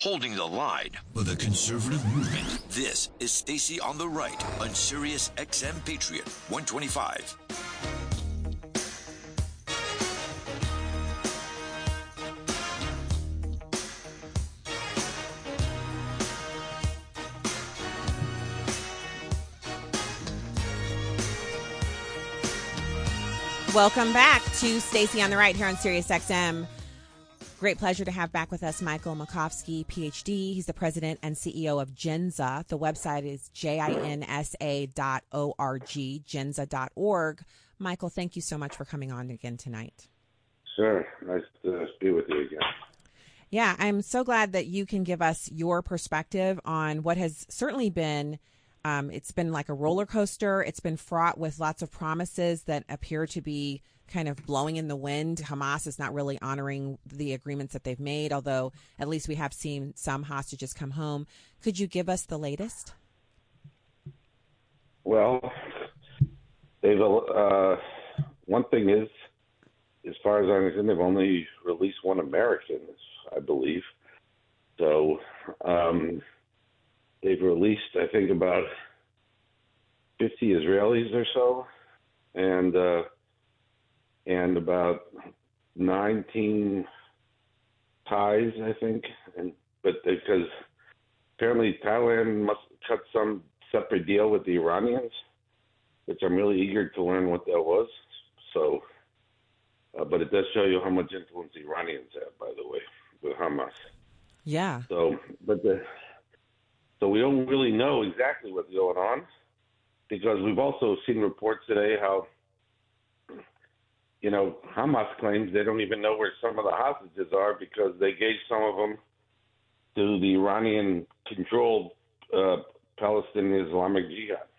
holding the line for the conservative movement. This is Stacey on the Right on Sirius XM Patriot 125. Welcome back to Stacey on the Right here on Sirius XM. Great pleasure to have back with us Michael Makovsky, PhD. He's the president and CEO of Genza. The website is jinsa.org, genza.org. Michael, thank you so much for coming on again tonight. Sure. Nice to be with you again. Yeah, I'm so glad that you can give us your perspective on what has certainly been it's been like a roller coaster. It's been fraught with lots of promises that appear to be kind of blowing in the wind. Hamas is not really honoring the agreements that they've made, although at least we have seen some hostages come home. Could you give us the latest? Well, they've one thing is, as far as I understand, they've only released one American, I believe. So they've released, I think, about 50 Israelis or so, and about 19 Thais, I think. But because apparently Thailand must cut some separate deal with the Iranians, which I'm really eager to learn what that was. So, but it does show you how much influence the Iranians have, by the way, with Hamas. Yeah. So we don't really know exactly what's going on, because we've also seen reports today how, Hamas claims they don't even know where some of the hostages are because they gave some of them to the Iranian-controlled Palestinian Islamic Jihad.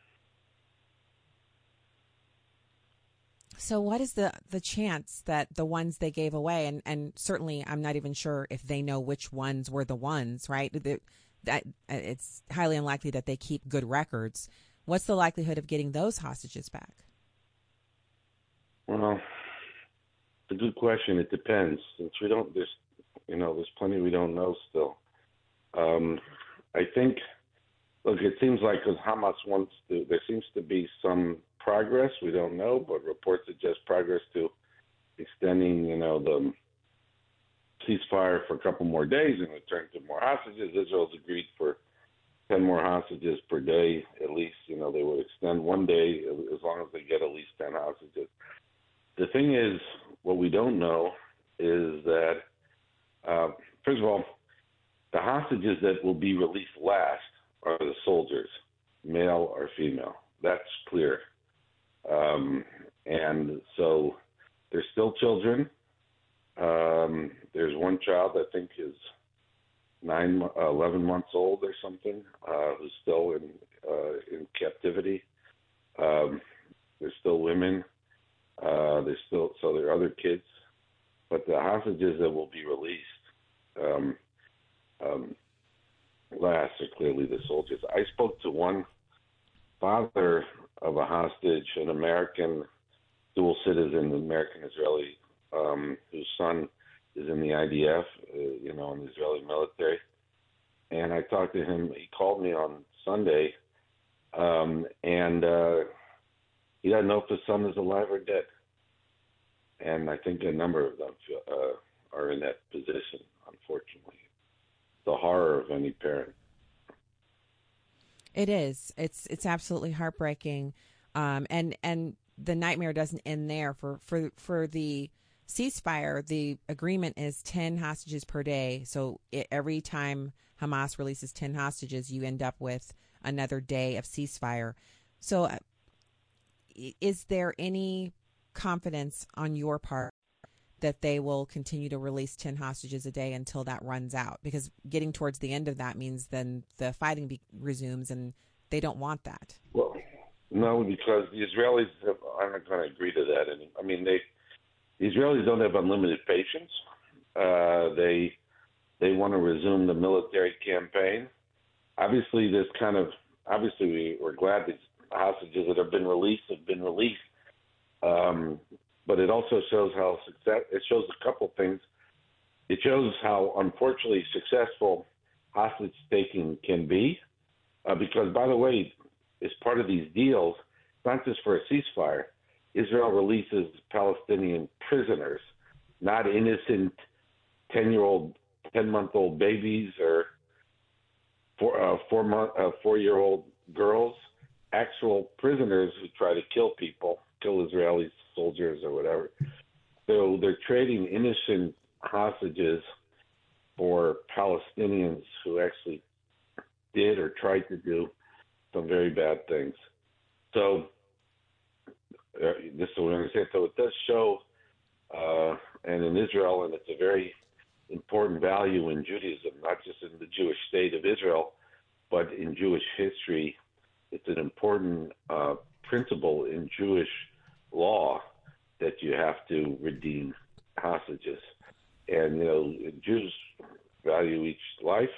So what is the chance that the ones they gave away, and certainly I'm not even sure if they know which ones were the ones, right? That it's highly unlikely that they keep good records. What's the likelihood of getting those hostages back? Well, it's a good question. It depends. Since we don't, there's plenty we don't know still. I think, look, it seems like because Hamas wants to, there seems to be some progress. We don't know, but reports suggest progress to extending, the ceasefire for a couple more days and return to more hostages. Israel's agreed for 10 more hostages per day, at least. They would extend one day as long as they get at least 10 hostages. The thing is, what we don't know is that, first of all, the hostages that will be released last are the soldiers, male or female. That's clear. And so there's still children. There's one child I think is 11 months old or something, who's still in captivity. There's still women. There are other kids, but the hostages that will be released last are clearly the soldiers. I spoke to one father of a hostage, an American dual citizen, American Israeli, whose son is in the IDF, in the Israeli military. And I talked to him. He called me on Sunday, and he doesn't know if his son is alive or dead. And I think a number of them are in that position, unfortunately. The horror of any parent. It is. It's absolutely heartbreaking, and the nightmare doesn't end there. For the ceasefire, the agreement is 10 hostages per day. So every time Hamas releases 10 hostages, you end up with another day of ceasefire. So is there any confidence on your part that they will continue to release 10 hostages a day until that runs out? Because getting towards the end of that means then the fighting resumes, and they don't want that. Well, no, because the Israelis aren't going to agree to that. And I mean, the Israelis don't have unlimited patience. They want to resume the military campaign. Obviously, we're glad these hostages that have been released have been released. But it also shows how it shows a couple things. It shows how unfortunately successful hostage taking can be. Because, by the way, as part of these deals, it's not just for a ceasefire. Israel releases Palestinian prisoners, not innocent 10-month-old babies or 4-year-old girls, actual prisoners who try to kill people, kill Israeli soldiers or whatever. So they're trading innocent hostages for Palestinians who actually did or tried to do some very bad things. So this is what I'm going to say. So it does show, and in Israel, and it's a very important value in Judaism, not just in the Jewish state of Israel, but in Jewish history. It's an important principle in Jewish law that you have to redeem hostages. And, Jews value each life,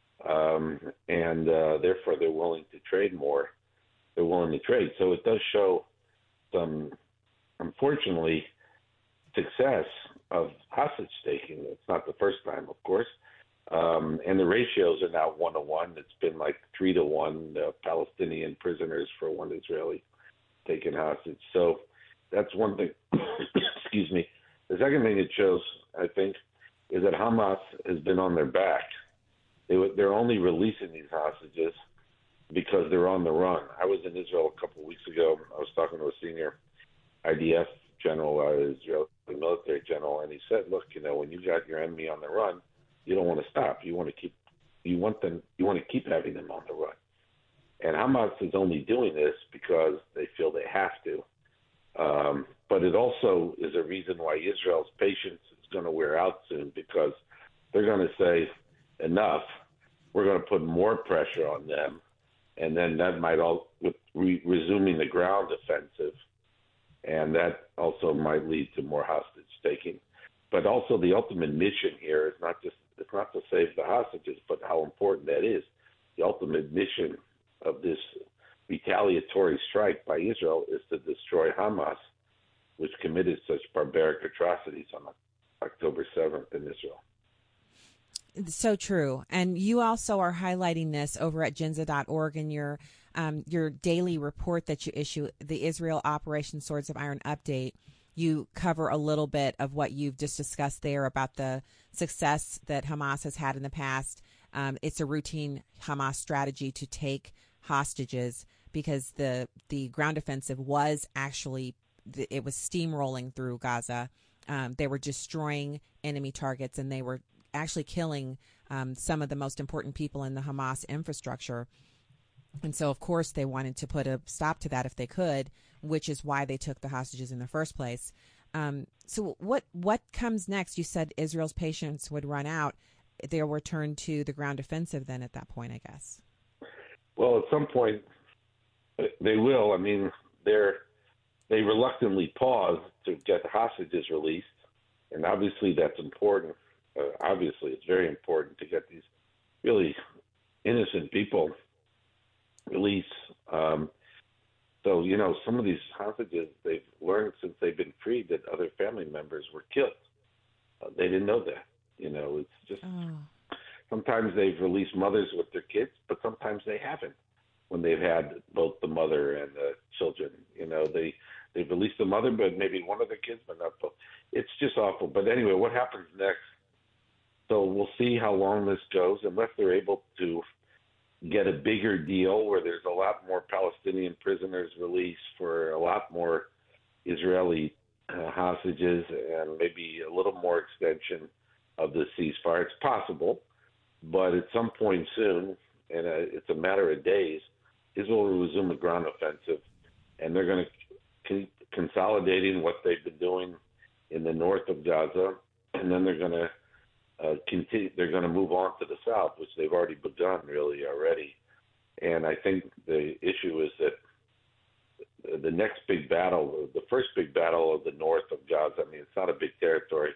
and therefore they're willing to trade more. They're willing to trade. So it does show some, unfortunately, success of hostage taking. It's not the first time, of course. And the ratios are now 1-to-1. It's been like 3-to-1 Palestinian prisoners for one Israeli taken hostage. So that's one thing. Excuse me. The second thing it shows, I think, is that Hamas has been on their back. They're only releasing these hostages because they're on the run. I was in Israel a couple of weeks ago. I was talking to a senior IDF general, Israeli military general, and he said, "Look, when you got your enemy on the run, you don't want to stop. You want to keep having them on the run." And Hamas is only doing this because they feel they have to. But it also is a reason why Israel's patience is going to wear out soon, because they're going to say, enough, we're going to put more pressure on them, and then that might all resuming the ground offensive, and that also might lead to more hostage taking. But also the ultimate mission here is it's not to save the hostages, but how important that is. The ultimate mission of this retaliatory strike by Israel is to destroy Hamas, which committed such barbaric atrocities on October 7th in Israel. So true. And you also are highlighting this over at Jinza.org in your daily report that you issue, the Israel Operation Swords of Iron Update. You cover a little bit of what you've just discussed there about the success that Hamas has had in the past. It's a routine Hamas strategy to take hostages because the ground offensive was actually, it was steamrolling through Gaza. They were destroying enemy targets, and they were actually killing some of the most important people in the Hamas infrastructure. And so, of course, they wanted to put a stop to that if they could, which is why they took the hostages in the first place. So what comes next? You said Israel's patience would run out. They'll return to the ground offensive then at that point, I guess. Well, at some point, they will. I mean, they reluctantly pause to get the hostages released, and obviously that's important. Obviously, it's very important to get these really innocent people released. So, some of these hostages, they've learned since they've been freed that other family members were killed. They didn't know that. It's just sometimes they've released mothers with their kids, but sometimes they haven't when they've had both the mother and the children. They've released the mother, but maybe one of the kids, but not both. It's just awful. But anyway, what happens next? So we'll see how long this goes, unless they're able to get a bigger deal where there's a lot more Palestinian prisoners released for a lot more Israeli hostages, and maybe a little more extension of the ceasefire. It's possible, but at some point soon, and it's a matter of days, Israel will resume a ground offensive, and they're going to keep consolidating what they've been doing in the north of Gaza, and then they're going to continue. They're going to move on to the south, which they've already begun already. And I think the issue is that the next big battle, the first big battle of the north of Gaza, I mean, it's not a big territory,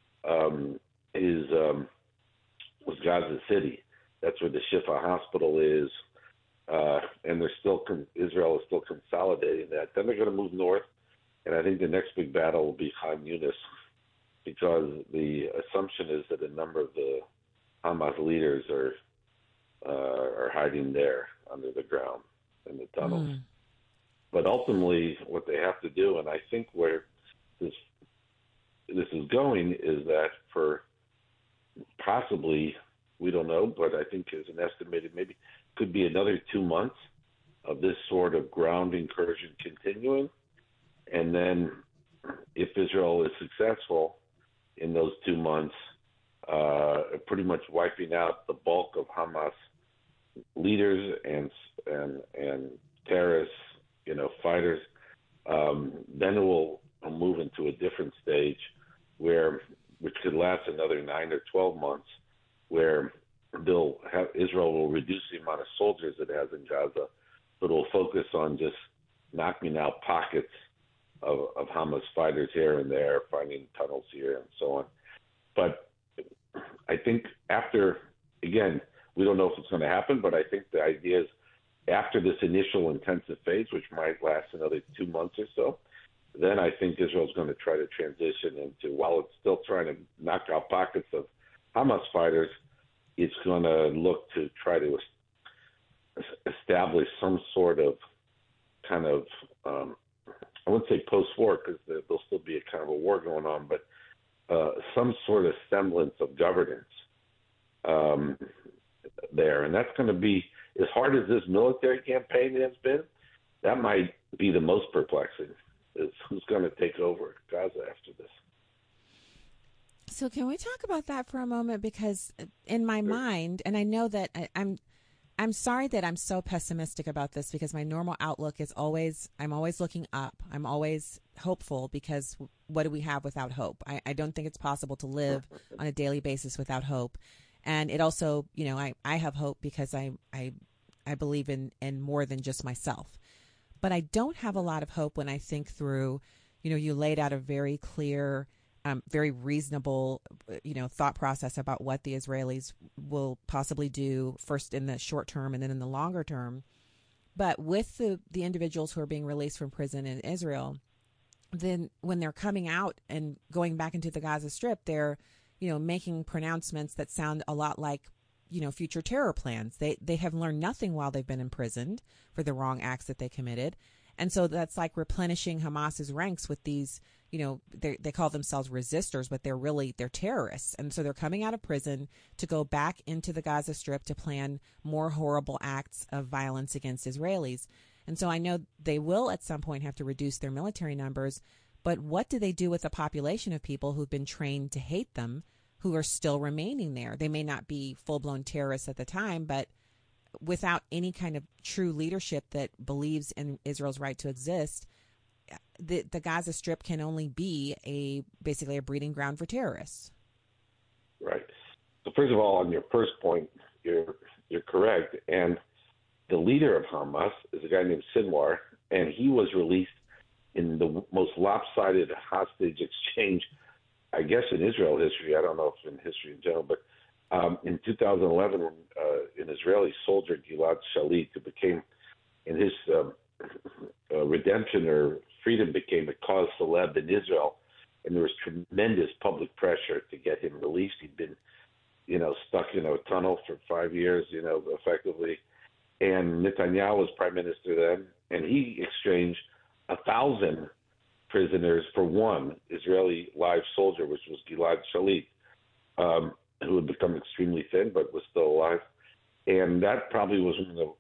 was Gaza City. That's where the Shifa hospital is, and Israel is still consolidating that. Then they're going to move north, and I think the next big battle will be Khan Yunis, because the assumption is that a number of the Hamas leaders are are hiding there under the ground in the tunnels. Mm. But ultimately, what they have to do, and I think where this is going, is that for possibly, we don't know, but I think is an estimated maybe could be another 2 months of this sort of ground incursion continuing. And then if Israel is successful in those 2 months, pretty much wiping out the bulk of Hamas leaders and terrorists, fighters, then it will move into a different stage which could last another 9 or 12 months, where Israel will reduce the amount of soldiers it has in Gaza, but will focus on just knocking out pockets of Hamas fighters here and there, finding tunnels here and so on. But I think again, we don't know if it's going to happen, but I think the idea is after this initial intensive phase, which might last another 2 months or so, then I think Israel's going to try to transition into, while it's still trying to knock out pockets of Hamas fighters, it's going to look to try to establish some sort of kind of, I wouldn't say post-war because there'll still be a kind of a war going on, but some sort of semblance of governance there. And that's going to be, as hard as this military campaign has been, that might be the most perplexing, is who's going to take over Gaza after this. So can we talk about that for a moment? Because in my mind, and I know that I'm sorry that I'm so pessimistic about this, because my normal outlook is I'm always looking up. I'm always hopeful, because what do we have without hope? I don't think it's possible to live on a daily basis without hope. And it also, I have hope because I believe in more than just myself. But I don't have a lot of hope when I think through, you laid out a very clear, very reasonable, thought process about what the Israelis will possibly do first in the short term and then in the longer term. But with the individuals who are being released from prison in Israel, then when they're coming out and going back into the Gaza Strip, they're, making pronouncements that sound a lot like, future terror plans. They have learned nothing while they've been imprisoned for the wrong acts that they committed. And so that's like replenishing Hamas's ranks with these, they call themselves resistors, but they're terrorists. And so they're coming out of prison to go back into the Gaza Strip to plan more horrible acts of violence against Israelis. And so I know they will at some point have to reduce their military numbers, but what do they do with a population of people who've been trained to hate them, who are still remaining there? They may not be full-blown terrorists at the time, but without any kind of true leadership that believes in Israel's right to exist, the Gaza Strip can only be basically a breeding ground for terrorists. Right. So first of all, on your first point, you're correct. And the leader of Hamas is a guy named Sinwar, and he was released in the most lopsided hostage exchange, I guess, in Israel history. I don't know if in history in general, but in 2011, when an Israeli soldier, Gilad Shalit, who became, in his redemption or freedom, became a cause celeb in Israel, and there was tremendous public pressure to get him released. He'd been, stuck in a tunnel for 5 years, effectively. And Netanyahu was prime minister then, and he exchanged 1,000 prisoners for one Israeli live soldier, which was Gilad Shalit, who had become extremely thin but was still alive. And that probably was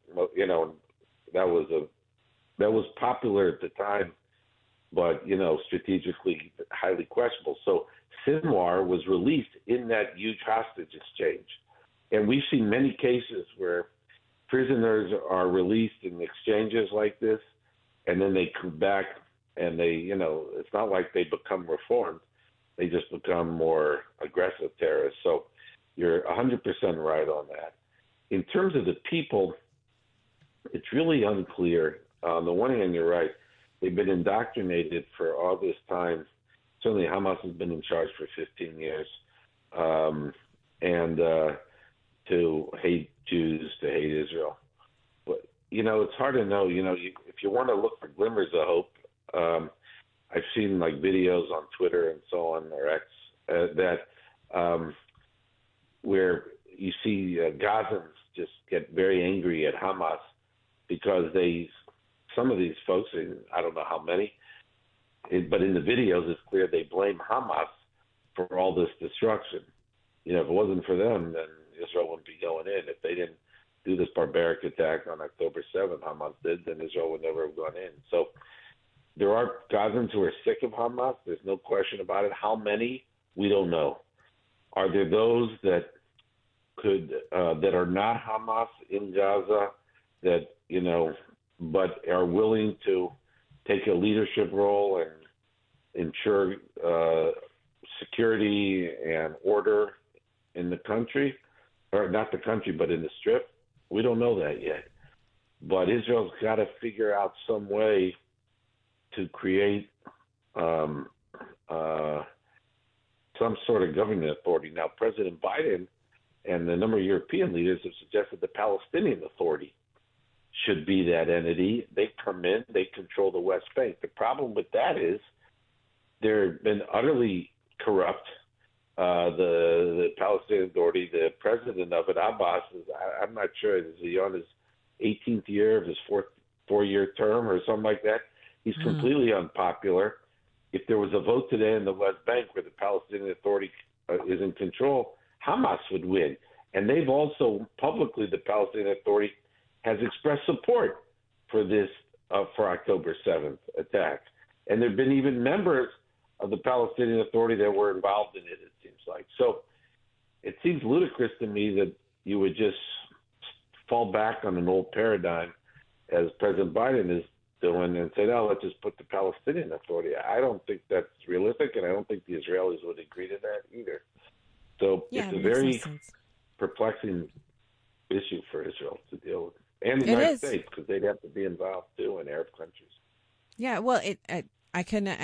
that was popular at the time, but strategically highly questionable. So Sinwar was released in that huge hostage exchange, and we've seen many cases where prisoners are released in exchanges like this, and then they come back and they, it's not like they become reformed. They just become more aggressive terrorists. So you're 100% right on that. In terms of the people, it's really unclear. On the one hand, you're right. They've been indoctrinated for all this time. Certainly Hamas has been in charge for 15 years. And to hate Jews, to hate Israel. But, it's hard to know. If you want to look for glimmers of hope, I've seen like videos on Twitter and so on, or X, that where, you see Gazans just get very angry at Hamas because some of these folks, and I don't know how many, but in the videos it's clear they blame Hamas for all this destruction. If it wasn't for them, then Israel wouldn't be going in. If they didn't do this barbaric attack on October 7th, Hamas did, then Israel would never have gone in. So there are Gazans who are sick of Hamas. There's no question about it. How many? We don't know. Are there those that that are not Hamas in Gaza that, but are willing to take a leadership role and ensure security and order in the country, or not the country, but in the Strip? We don't know that yet. But Israel's got to figure out some way to create some sort of government authority. Now, President Biden and a number of European leaders have suggested the Palestinian Authority should be that entity. They come in, they control the West Bank. The problem with that is they've been utterly corrupt. The Palestinian Authority, the president of it, Abbas, I'm not sure, is he on his 18th year of his four-year term or something like that? He's completely unpopular. If there was a vote today in the West Bank where the Palestinian Authority is in control, Hamas would win. And they've also publicly, the Palestinian Authority has expressed support for this, for October 7th attack. And there have been even members of the Palestinian Authority that were involved in it, it seems like. So it seems ludicrous to me that you would just fall back on an old paradigm, as President Biden is doing, and say, let's just put the Palestinian Authority. I don't think that's realistic, and I don't think the Israelis would agree to that either. So it's a very perplexing issue for Israel to deal with. And the United States, because they'd have to be involved, too, in Arab countries. Yeah, well, I couldn't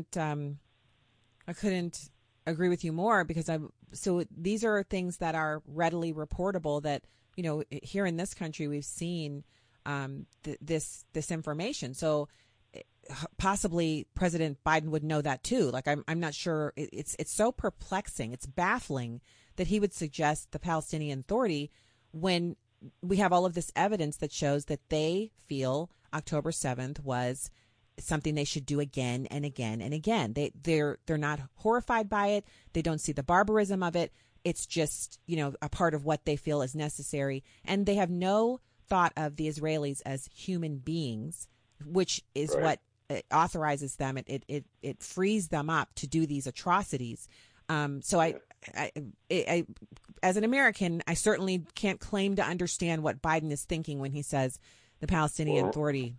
agree with you more, because so these are things that are readily reportable that, here in this country we've seen this information. So possibly President Biden would know that too. Like I'm not sure. It's so perplexing. It's baffling that he would suggest the Palestinian Authority when we have all of this evidence that shows that they feel October 7th was something they should do again and again and again. They're not horrified by it. They don't see the barbarism of it. It's just, a part of what they feel is necessary. And they have no thought of the Israelis as human beings, which is what authorizes them. It frees them up to do these atrocities. So I, as an American, I certainly can't claim to understand what Biden is thinking when he says the Palestinian Authority,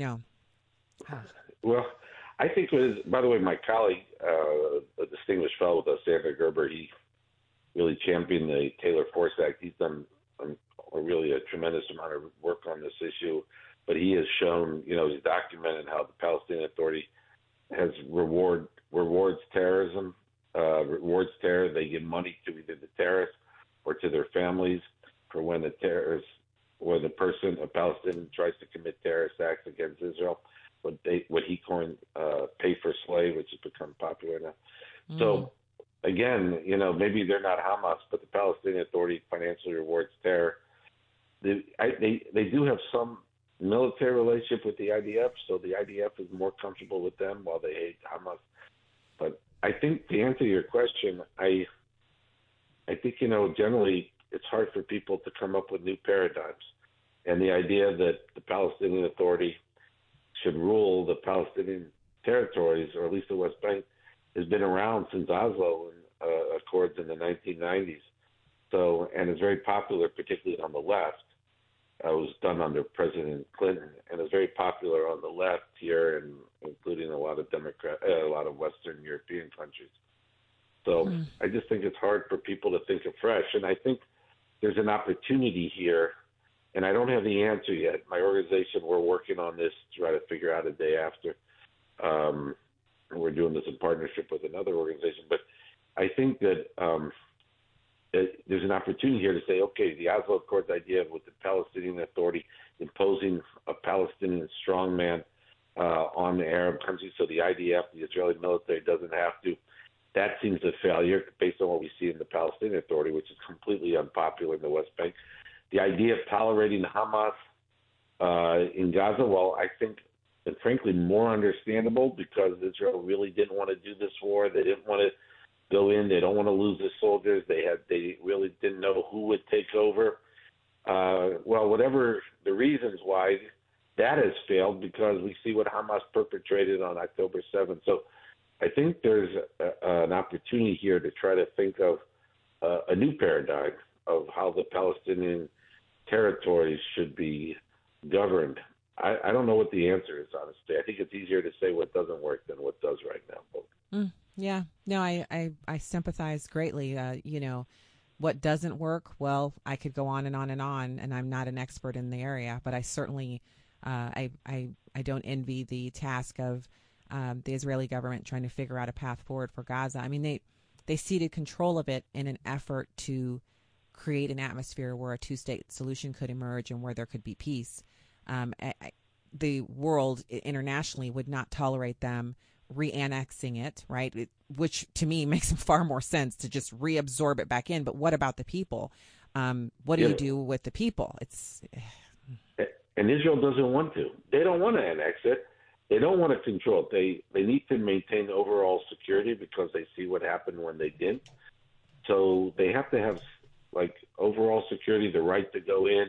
Well, I think it was, by the way, my colleague, a distinguished fellow with us, Sandra Gerber, he really championed the Taylor Force Act. He's done really a tremendous amount of work on this issue, but he has shown, he's documented how the Palestinian Authority has rewards terrorism, rewards terror. They give money to either the terrorists or to their families for when a Palestinian tries to commit terrorist acts against Israel. What he coined pay for slave, which has become popular now. So again, maybe they're not Hamas, but the Palestinian Authority financially rewards terror. They do have some military relationship with the IDF, so the IDF is more comfortable with them while they hate Hamas. But I think to answer your question, I think, generally it's hard for people to come up with new paradigms. And the idea that the Palestinian Authority should rule the Palestinian territories, or at least the West Bank, has been around since Oslo Accords in the 1990s. So, and it's very popular, particularly on the left. It was done under President Clinton, and it's very popular on the left here, and including a lot of Western European countries. So I just think it's hard for people to think afresh, and I think there's an opportunity here. And I don't have the answer yet. My organization, we're working on this to try to figure out a day after. We're doing this in partnership with another organization. But I think that there's an opportunity here to say, okay, the Oslo Accords idea with the Palestinian Authority imposing a Palestinian strongman on the Arab countries, so the IDF, the Israeli military, doesn't have to, That seems a failure based on what we see in the Palestinian Authority, which is completely unpopular in the West Bank. The idea of tolerating Hamas in Gaza, well, I think, and frankly, more understandable because Israel really didn't want to do this war. They didn't want to go in. They don't want to lose their soldiers. They really didn't know who would take over. Well, whatever the reasons why, that has failed because we see what Hamas perpetrated on October 7th. So I think there's an opportunity here to try to think of a new paradigm of how the Palestinian territories should be governed. I don't know what the answer is, honestly. I think it's easier to say what doesn't work than what does right now. Yeah. No, I sympathize greatly. What doesn't work, well, I could go on and on and on, and I'm not an expert in the area, but I certainly I don't envy the task of the Israeli government trying to figure out a path forward for Gaza. I mean, they ceded control of it in an effort to create an atmosphere where a two-state solution could emerge and where there could be peace. The world internationally would not tolerate them re-annexing it, right? Which to me makes far more sense to just reabsorb it back in. But what about the people? What do you do with the people? And Israel doesn't want to. They don't want to annex it. They don't want to control it. They need to maintain overall security because they see what happened when they didn't. So they have to have overall security, the right to go in.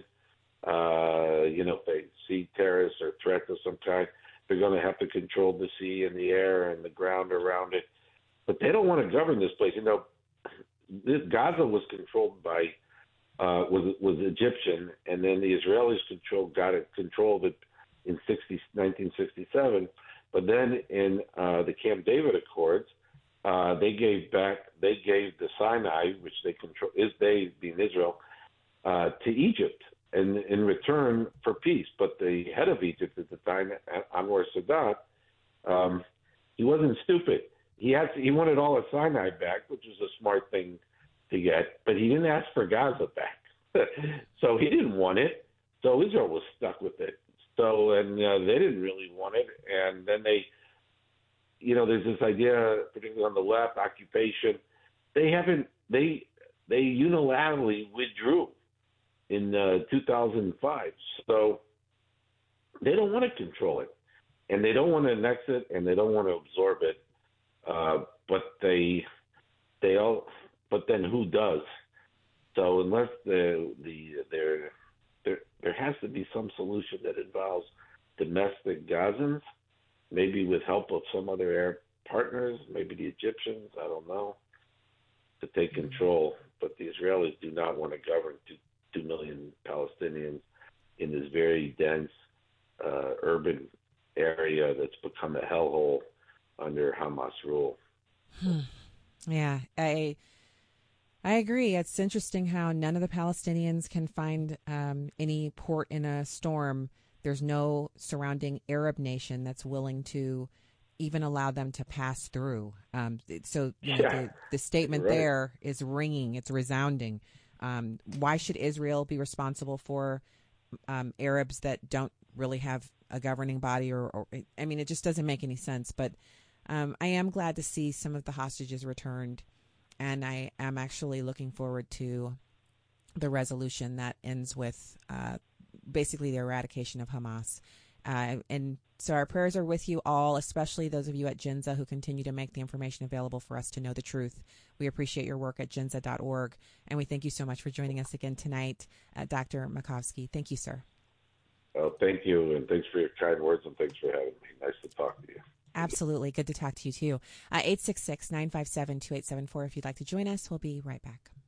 If they see terrorists or threats of some kind, they're going to have to control the sea and the air and the ground around it. But they don't want to govern this place. Gaza was controlled by was Egyptian, and then the Israelis controlled it in 1967. But then in the Camp David Accords, they gave the Sinai, which they being Israel, to Egypt, and in return for peace. But the head of Egypt at the time, Anwar Sadat, he wasn't stupid. He wanted all of Sinai back, which was a smart thing to get, but he didn't ask for Gaza back. So he didn't want it. So Israel was stuck with it. So, and they didn't really want it. And then there's this idea, particularly on the left, occupation. They unilaterally withdrew in 2005. So they don't want to control it, and they don't want to annex it, and they don't want to absorb it. But then who does? So unless there has to be some solution that involves domestic Gazans, maybe with help of some other Arab partners, maybe the Egyptians, I don't know, to take control. But the Israelis do not want to govern 2 million Palestinians in this very dense urban area that's become a hellhole under Hamas rule. Yeah, I agree. It's interesting how none of the Palestinians can find any port in a storm. There's no surrounding Arab nation that's willing to even allow them to pass through. The statement there is ringing. It's resounding. Why should Israel be responsible for Arabs that don't really have a governing body? It just doesn't make any sense. But I am glad to see some of the hostages returned. And I am actually looking forward to the resolution that ends with basically the eradication of Hamas. And so our prayers are with you all, especially those of you at GINZA who continue to make the information available for us to know the truth. We appreciate your work at ginza.org. And we thank you so much for joining us again tonight, Dr. Makovsky. Thank you, sir. Oh, thank you. And thanks for your kind words, and thanks for having me. Nice to talk to you. Absolutely. Good to talk to you, too. 866-957-2874. If you'd like to join us, we'll be right back.